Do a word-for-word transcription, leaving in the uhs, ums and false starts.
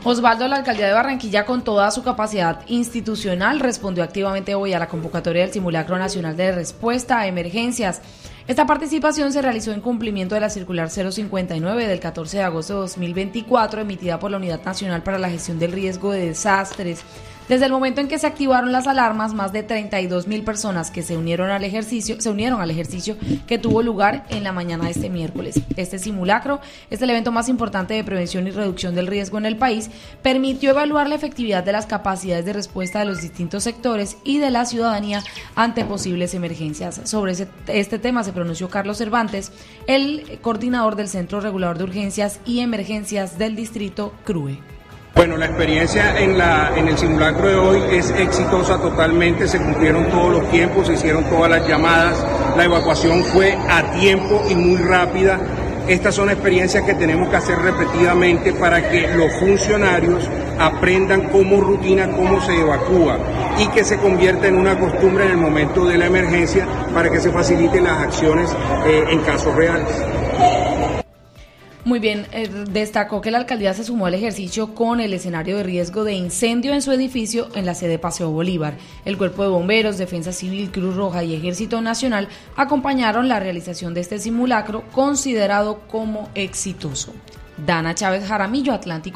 Osvaldo, la alcaldía de Barranquilla, con toda su capacidad institucional, respondió activamente hoy a la convocatoria del Simulacro Nacional de Respuesta a Emergencias. Esta participación se realizó en cumplimiento de la circular cero cincuenta y nueve del catorce de agosto de dos mil veinticuatro, emitida por la Unidad Nacional para la Gestión del Riesgo de Desastres. Desde el momento en que se activaron las alarmas, más de treinta y dos mil personas que se unieron al ejercicio, se unieron al ejercicio que tuvo lugar en la mañana de este miércoles. Este simulacro es el evento más importante de prevención y reducción del riesgo en el país, permitió evaluar la efectividad de las capacidades de respuesta de los distintos sectores y de la ciudadanía ante posibles emergencias. Sobre ese, este tema se pronunció Carlos Cervantes, el coordinador del Centro Regulador de Urgencias y Emergencias del Distrito C R U E. Bueno, la experiencia en, la, en el simulacro de hoy es exitosa totalmente, se cumplieron todos los tiempos, se hicieron todas las llamadas, la evacuación fue a tiempo y muy rápida. Estas son experiencias que tenemos que hacer repetidamente para que los funcionarios aprendan como rutina cómo se evacúa y que se convierta en una costumbre en el momento de la emergencia para que se faciliten las acciones eh, en casos reales. Muy bien, eh, destacó que la alcaldía se sumó al ejercicio con el escenario de riesgo de incendio en su edificio en la sede Paseo Bolívar. El Cuerpo de Bomberos, Defensa Civil, Cruz Roja y Ejército Nacional acompañaron la realización de este simulacro considerado como exitoso. Dana Chávez Jaramillo, Atlántico.